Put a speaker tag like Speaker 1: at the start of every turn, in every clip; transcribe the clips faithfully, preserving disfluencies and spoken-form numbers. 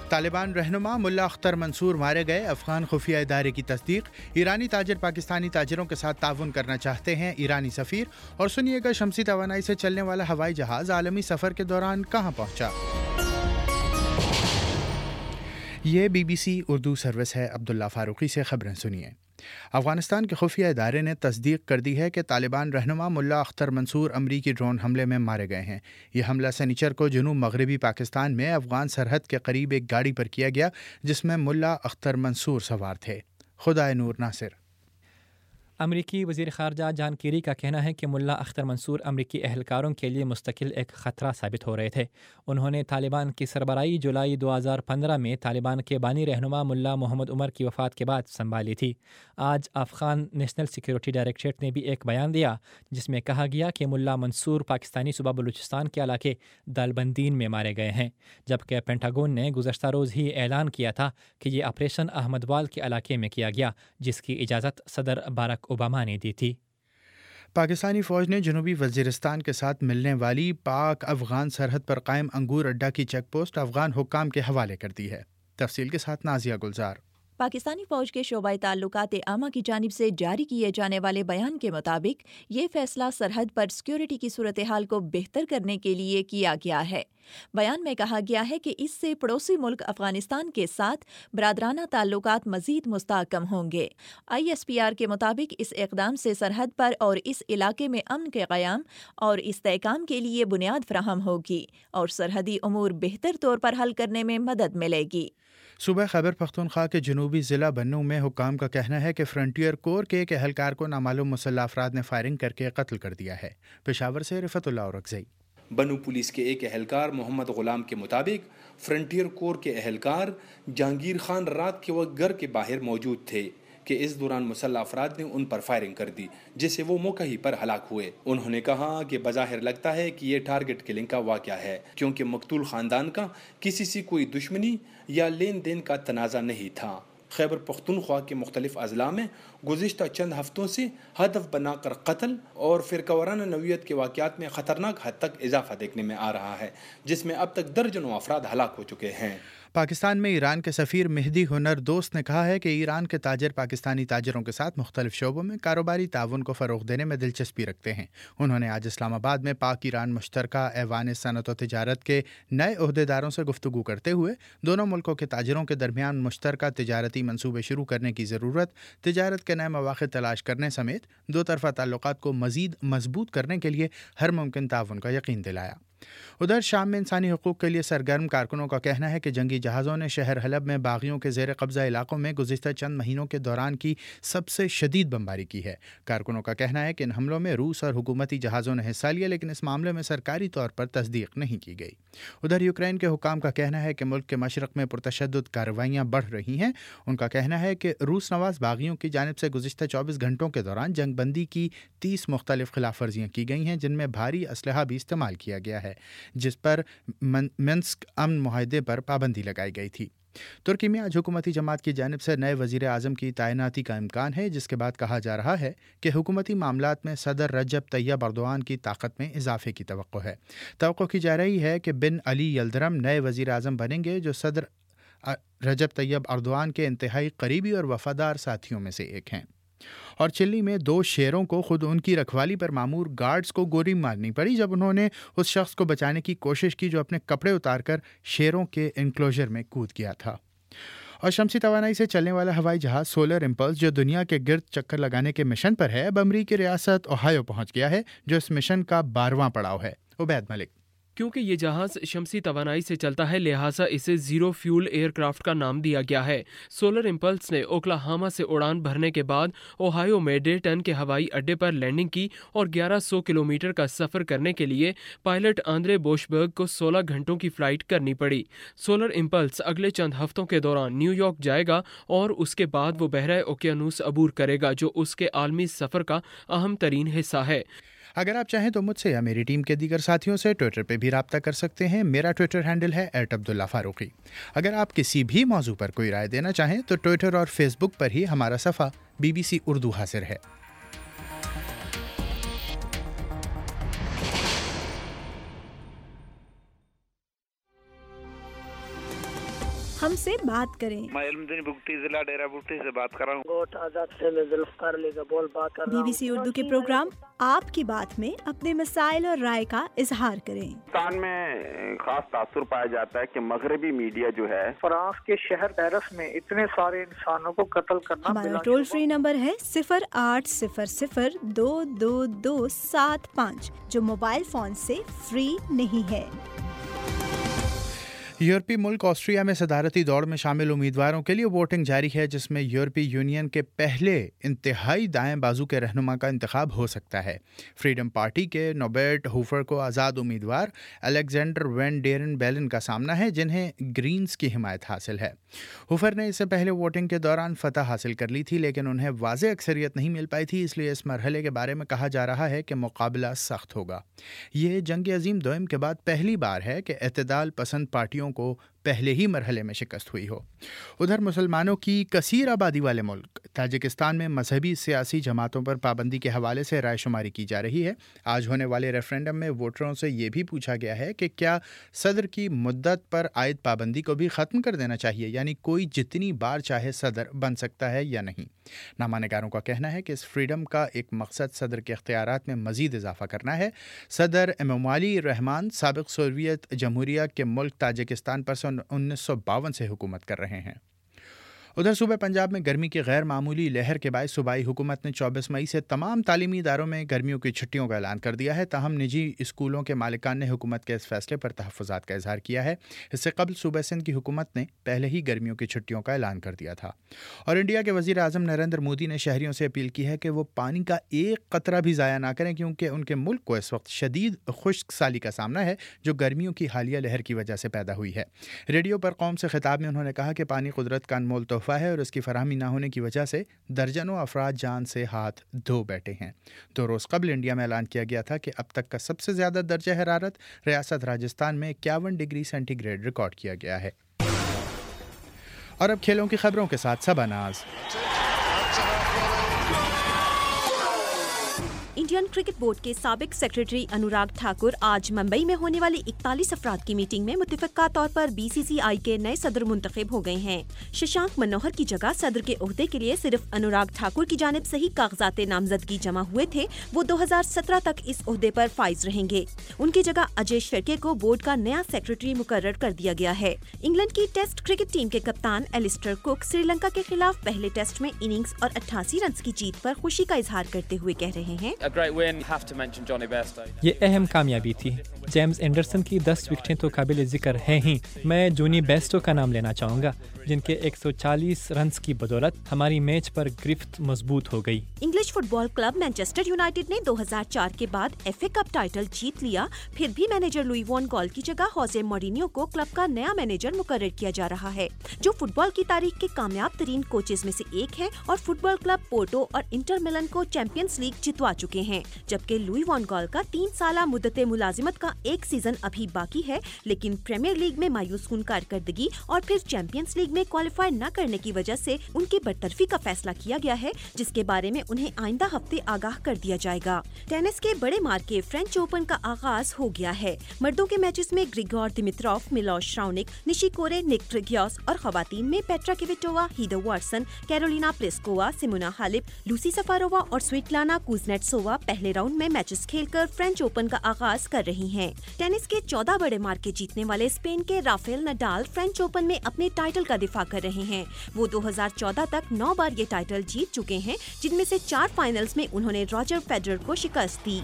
Speaker 1: तालिबान रहनुमा मुल्ला अख्तर मंसूर मारे गए, अफगान खुफिया इदारे की तस्दीक। ईरानी ताजिर पाकिस्तानी ताजिरों के साथ ताउन करना चाहते हैं, ईरानी सफ़ीर। और सुनिएगा, शमसी तवानाई से चलने वाला हवाई जहाज़ आलमी सफ़र के दौरान कहाँ पहुँचा। ये B B C Urdu service है। अब्दुल्ला फारूकी से खबरें सुनिए। अफगानिस्तान के खुफिया इदारे ने तस्दीक कर दी है कि तालिबान रहनुमा मुल्ला अख्तर मंसूर अमरीकी ड्रोन हमले में मारे गए हैं। यह हमला सनीचर को जनूब मगरबी पाकिस्तान में अफगान सरहद के करीब एक गाड़ी पर किया गया, जिसमें मुल्ला अख्तर मंसूर सवार थे। खुदा नूर नासिर।
Speaker 2: अमरीकी वज़ीर ख़ारजा जॉन केरी का कहना है कि मुल्ला अख्तर मंसूर अमरीकी एहलकारों के लिए मुस्तकिल एक ख़तरा साबित हो रहे थे। उन्होंने तालिबान की सरबराही जुलाई दो हज़ार पंद्रह में तालिबान के बानी रहनुमा मुल्ला मोहम्मद उमर की वफ़ात के बाद संभाली थी। आज अफ़गान नेशनल सिक्योरिटी डायरेक्टरेट ने भी एक बयान दिया, जिसमें कहा गया कि मुल्ला मंसूर पाकिस्तानी सूबा बलूचिस्तान के इलाके दालबंदीन में मारे गए हैं, जबकि पेंटागन ने गुज़श्ता रोज़ ही ऐलान किया था कि ये ऑपरेशन अहमदवाल के इलाके में किया गया, जिसकी इजाज़त सदर बारक ओबामा ने दी थी।
Speaker 1: पाकिस्तानी फ़ौज ने जनूबी वज़ीरिस्तान के साथ मिलने वाली पाक अफ़गान सरहद पर कायम अंगूर अड्डा की चेक पोस्ट अफ़गान हुक्काम के हवाले कर दी है। तफसील के साथ नाजिया गुलजार।
Speaker 3: पाकिस्तानी फ़ौज के शोबाए ताल्लुकात आमा की जानिब से जारी किए जाने वाले बयान के मुताबिक ये फैसला सरहद पर सिक्योरिटी की सूरत हाल को बेहतर करने के लिए किया गया है। बयान में कहा गया है कि इससे पड़ोसी मुल्क अफगानिस्तान के साथ बरादराना ताल्लुकात मज़ीद मुस्तहकम होंगे। आई एस पी आर के मुताबिक इस इक़दाम से सरहद पर और इस इलाके में अमन के क़याम और इस्तेहकाम के लिए बुनियाद फराहम होगी और सरहदी उमूर बेहतर तौर पर हल करने में मदद मिलेगी।
Speaker 1: सूबा खैबर पख्तूनख्वा के जनूबी ज़िला बन्नू में हुक्काम का कहना है कि फ्रंटियर कोर के एक एहलकार को नामालूम मुसल्लह अफराद ने फायरिंग करके कत्ल कर दिया है। पेशावर से रिफतुल्लाह औरकज़ई।
Speaker 4: बन्नू पुलिस के एक एहलकार मोहम्मद गुलाम के मुताबिक फ्रंटियर कोर के एहलकार जहांगीर खान रात के वक्त घर के बाहर मौजूद थे कि इस दौरान मुसल्लह अफराद ने उन पर फायरिंग कर दी, जिससे वो मौके ही पर हलाक हुए। उन्होंने कहा कि बज़ाहिर लगता है कि ये टारगेट किलिंग का वाक़या है, क्योंकि मकतूल ख़ानदान का किसी से कोई दुश्मनी या लेन देन का तनाज़ा नहीं था। खैबर पख्तूनख्वा के मुख्तलिफ अजला में गुज़िश्ता चंद हफ्तों से हदफ बनाकर कत्ल और फ़िरक़ावाराना नौइयत के वाक़यात में ख़तरनाक हद तक इजाफा देखने में आ रहा है, जिसमें अब तक दर्जनों अफराद हलाक हो चुके हैं।
Speaker 1: पाकिस्तान में ईरान के सफ़ीर मेहदी हुनर दोस्त ने कहा है कि ईरान के ताजिर पाकिस्तानी ताजिरों के साथ मुख्तलिफ शोबों में कारोबारी ताउन को फ़रोग़ देने में दिलचस्पी रखते हैं। उन्होंने आज इस्लामाबाद में पाक ईरान मुश्तरका ऐवान सनत व तिजारत के नए ओहदेदारों से गुफ्तगू करते हुए दोनों मुल्कों के ताजिरों के दरमियान मुश्तरका तिजारती मनसूबे शुरू करने की ज़रूरत, तिजारत के नए मौक़े तलाश करने समेत दो तरफ़ा ताल्लुक़ात को मज़ीद मजबूत करने के लिए हर मुमकिन ताउन का यकीन दिलाया। उधर शाम में इंसानी हकूक़ के लिए सरगर्म कारकुनों का कहना है कि जंगी जहाज़ों ने शहर हलब में बागियों के ज़ेर कब्ज़ा इलाकों में गुज़िश्ता चंद महीनों के दौरान की सबसे शदीद बमबारी की है। कारकुनों का कहना है कि इन हमलों में रूस और हुकूमती जहाज़ों ने हिस्सा लिया, लेकिन इस मामले में सरकारी तौर पर तस्दीक नहीं की गई। उधर यूक्रेन के हुकाम का कहना है कि मुल्क के मशरक़ में पुरतशद्दुद कार्रवाइयाँ बढ़ रही हैं। उनका कहना है कि रूस नवाज़ बागियों की जानिब से गुज़िश्ता चौबीस घंटों के दौरान जंग बंदी की तीस मुख्तलिफ खिलाफ वर्जियाँ की गई हैं, जिनमें भारी असलहा भी इस्तेमाल किया गया है, जिस पर मिन्स्क अमन मुआहदे पर पाबंदी लगाई गई थी। तुर्की में आज हुकूमती जमात की जानिब से नए वज़ीर आज़म की तैनाती का इम्कान है, जिसके बाद कहा जा रहा है कि हुकूमती मामलात में सदर रजब तैयब अर्दोआन की ताकत में इजाफे की तवक्को है। तवक्को की जा रही है कि बिन अली यल्दरम नए वज़ीर आज़म बनेंगे, जो सदर रजब तैयब अर्दोआन के इंतहाई करीबी और वफादार साथियों में से एक हैं। और चिली में दो शेरों को खुद उनकी रखवाली पर मामूर गार्ड्स को गोली मारनी पड़ी जब उन्होंने उस शख्स को बचाने की कोशिश की जो अपने कपड़े उतारकर शेरों के इनक्लोजर में कूद गया था। और शमसी तवानाई से चलने वाला हवाई जहाज़ सोलर इम्पल्स, जो दुनिया के गिर्द चक्कर लगाने के मिशन पर है, अब अमरीकी रियासत ओहायो पहुंच गया है, जो इस मिशन का बारहवां पड़ाव है। उबैद मलिक।
Speaker 5: क्योंकि ये जहाज़ शमसी तवानाई से चलता है, लिहाजा इसे ज़ीरो फ्यूल एयरक्राफ्ट का नाम दिया गया है। सोलर इम्पल्स ने ओक्लाहोमा से उड़ान भरने के बाद ओहायो में डेटन के हवाई अड्डे पर लैंडिंग की और ग्यारह सौ किलोमीटर का सफ़र करने के लिए पायलट आंद्रे बोशबर्ग को सोलह घंटों की फ़्लाइट करनी पड़ी। सोलर इम्पल्स अगले चंद हफ्तों के दौरान न्यूयॉर्क जाएगा और उसके बाद वो बहरा ओकियानूस अबूर करेगा, जो उसके आलमी सफ़र का अहम तरीन हिस्सा है।
Speaker 1: अगर आप चाहें तो मुझसे या मेरी टीम के दीगर साथियों से ट्विटर पे भी राब्ता कर सकते हैं। मेरा ट्विटर हैंडल है एट अब्दुल्ला फारूकी। अगर आप किसी भी मौजू पर कोई राय देना चाहें तो ट्विटर और फेसबुक पर ही हमारा सफ़ा बीबीसी उर्दू हाजिर है।
Speaker 6: ہم سے بات کریں۔
Speaker 7: میں علمدین بگٹی ضلع ڈیرہ بگٹی سے بات کر رہا ہوں۔
Speaker 6: گوٹ آزاد سے میں ذوالفقار علی کا بول بات کر رہا ہوں۔ بی بی سی اردو کے پروگرام آپ کی بات میں اپنے مسائل اور رائے کا اظہار کریں۔
Speaker 8: پاکستان میں خاص تاثر پایا جاتا ہے کہ مغربی میڈیا جو ہے
Speaker 9: فرانس کے شہر پیرس میں اتنے سارے انسانوں کو قتل کرنا۔
Speaker 6: ہمارا ٹول فری نمبر ہے صفر آٹھ صفر صفر دو دو دو سات پانچ جو موبائل فون سے فری نہیں ہے۔
Speaker 1: یورپی ملک آسٹریا میں صدارتی دوڑ میں شامل امیدواروں کے لیے ووٹنگ جاری ہے، جس میں یورپی یونین کے پہلے انتہائی دائیں بازو کے رہنما کا انتخاب ہو سکتا ہے۔ فریڈم پارٹی کے نوبرٹ ہوفر کو آزاد امیدوار الیگزینڈر وین ڈیرن بیلن کا سامنا ہے، جنہیں گرینز کی حمایت حاصل ہے۔ ہوفر نے اس سے پہلے ووٹنگ کے دوران فتح حاصل کر لی تھی، لیکن انہیں واضح اکثریت نہیں مل پائی تھی، اس لیے اس مرحلے کے بارے میں کہا جا رہا ہے کہ مقابلہ سخت ہوگا۔ یہ جنگ عظیم دوئم کے بعد پہلی بار ہے کہ اعتدال پسند پارٹیوں کو پہلے ہی مرحلے میں شکست ہوئی ہو۔ ادھر مسلمانوں کی کثیر آبادی والے ملک تاجکستان میں مذہبی سیاسی جماعتوں پر پابندی کے حوالے سے رائے شماری کی جا رہی ہے۔ آج ہونے والے ریفرینڈم میں ووٹروں سے یہ بھی پوچھا گیا ہے کہ کیا صدر کی مدت پر عائد پابندی کو بھی ختم کر دینا چاہیے، یعنی کوئی جتنی بار چاہے صدر بن سکتا ہے یا نہیں۔ نامہ نگاروں کا کہنا ہے کہ اس فریڈم کا ایک مقصد صدر کے اختیارات میں مزید اضافہ کرنا ہے۔ صدر امومالی رحمان سابق سوویت جمہوریہ کے ملک تاجکستان پر سن انیس سو باون سے حکومت کر رہے ہیں۔ ادھر صوبہ پنجاب میں گرمی کی غیر معمولی لہر کے باعث صوبائی حکومت نے چوبیس مئی سے تمام تعلیمی اداروں میں گرمیوں کی چھٹیوں کا اعلان کر دیا ہے، تاہم نجی اسکولوں کے مالکان نے حکومت کے اس فیصلے پر تحفظات کا اظہار کیا ہے۔ اس سے قبل صوبہ سندھ کی حکومت نے پہلے ہی گرمیوں کی چھٹیوں کا اعلان کر دیا تھا۔ اور انڈیا کے وزیر اعظم نریندر مودی نے شہریوں سے اپیل کی ہے کہ وہ پانی کا ایک قطرہ بھی ضائع نہ کریں، کیونکہ ان کے ملک کو اس وقت شدید خشک سالی کا سامنا ہے جو گرمیوں کی حالیہ لہر کی وجہ سے پیدا ہوئی ہے۔ ریڈیو پر قوم سے خطاب میں انہوں نے کہا کہ پانی قدرت کا انمول تحفہ ہے اور اس کی فراہمی نہ ہونے کی وجہ سے درجنوں افراد جان سے ہاتھ دھو بیٹھے ہیں۔ دو روز قبل انڈیا میں اعلان کیا گیا تھا کہ اب تک کا سب سے زیادہ درجہ حرارت ریاست راجستھان میں اکیاون ڈگری سینٹی گریڈ ریکارڈ کیا گیا ہے۔ اور اب کھیلوں کی خبروں کے ساتھ Saba Naz.
Speaker 10: Indian cricket board کے سابق سیکرٹری انوراگ ٹھاکر آج ممبئی میں ہونے والی اکتالیس افراد کی میٹنگ میں متفقہ طور پر بی سی سی آئی کے نئے صدر منتخب ہو گئے ہیں۔ ششانک منوہر کی جگہ صدر کے عہدے کے لیے صرف انوراگ ٹھاکر کی جانب سے ہی کاغذات نامزدگی جمع ہوئے تھے، وہ دو ہزار سترہ تک اس عہدے پر فائز رہیں گے۔ ان کی جگہ اجے شرکے کو بورڈ کا نیا سیکرٹری مقرر کر دیا گیا ہے۔ انگلینڈ کی ٹیسٹ کرکٹ ٹیم کے کپتان ایلسٹر کک سری لنکا کے خلاف پہلے ٹیسٹ میں اننگز اور اٹھاسی رنز کی جیت پر خوشی کا اظہار کرتے ہوئے کہہ رہے ہیں،
Speaker 2: یہ اہم کامیابی تھی۔ جیمز اینڈرسن کی دس وکٹیں تو قابل ذکر ہیں ہی، میں جونی بیسٹو کا نام لینا چاہوں گا جن کے ایک سو چالیس رنز کی بدولت ہماری میچ پر گرفت مضبوط ہو گئی۔
Speaker 10: English football club Manchester United نے دو ہزار چار کے بعد ایف اے کپ ٹائٹل جیت لیا، پھر بھی مینیجر لوئی وان گال کی جگہ ہوزے مورینیو کو کلب کا نیا مینیجر مقرر کیا جا رہا ہے، جو فٹ بال کی تاریخ کے کامیاب ترین کوچز میں سے ایک ہے اور فٹ بال کلب پورٹو اور انٹر میلن کو چیمپئنز لیگ جتوا چکے ہیں، جبکہ لوئی وان گال کا تین سالہ مدت ملازمت کا ایک سیزن ابھی باقی ہے، لیکن پریمیئر لیگ میں مایوس کن کارکردگی اور پھر چیمپئنز لیگ میں کوالیفائی نہ کرنے کی وجہ سے ان کی برطرفی کا فیصلہ کیا گیا ہے، جس کے بارے میں انہیں آئندہ ہفتے آگاہ کر دیا جائے گا۔ ٹینس کے بڑے مارکے فرینچ اوپن کا آغاز ہو گیا ہے۔ مردوں کے میچز میں گریگور دیمیتروف، میلوش راونک، نشیکورے نیکٹرگیوس اور خواتین میں Petra Kvitova, Heather Watson, Karolina Pliskova, Simona Halep, Lucie Safarova اور سویٹلانا کوزنیٹسووا پہلے راؤنڈ میں میچز کھیل کر فرینچ اوپن کا آغاز کر رہی ہیں۔ ٹینس کے چودہ بڑے مارکے جیتنے والے اسپین کے رافیل نڈال فرینچ اوپن میں اپنے ٹائٹل کا دفاع کر رہے ہیں۔ وہ دو ہزار چودہ تک نو بار یہ ٹائٹل جیت چکے ہیں، جن میں سے چار فائنلز میں انہوں نے راجر فیڈرر کو شکست دی۔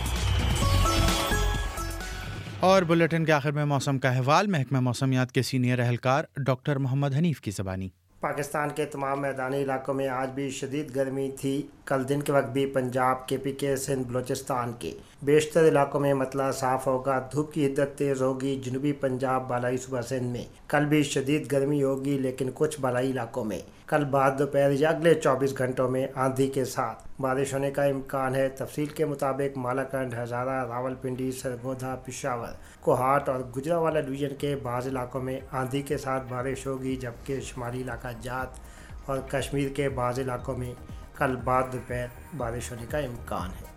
Speaker 1: اور بلیٹن کے آخر میں موسم کا احوال، محکمہ موسمیات کے سینئر اہلکار ڈاکٹر محمد حنیف کی زبانی۔
Speaker 11: پاکستان کے تمام میدانی علاقوں میں آج بھی شدید گرمی تھی۔ کل دن کے وقت بھی پنجاب، کے پی کے، سندھ، بلوچستان کے بیشتر علاقوں میں مطلع صاف ہوگا، دھوپ کی حدت تیز ہوگی۔ جنوبی پنجاب، بالائی صوبہ سندھ میں کل بھی شدید گرمی ہوگی، لیکن کچھ بالائی علاقوں میں کل بعد دوپہر یا اگلے چوبیس گھنٹوں میں آندھی کے ساتھ بارش ہونے کا امکان ہے۔ تفصیل کے مطابق مالاکنڈ، ہزارہ، راولپنڈی، سرگودا، پشاور، کوہاٹ اور گجرانوالہ ڈویژن کے بعض علاقوں میں آندھی کے ساتھ بارش ہوگی، جبکہ شمالی علاقہ جات اور کشمیر کے بعض علاقوں میں کل بعد دوپہر بارش ہونے کا امکان ہے۔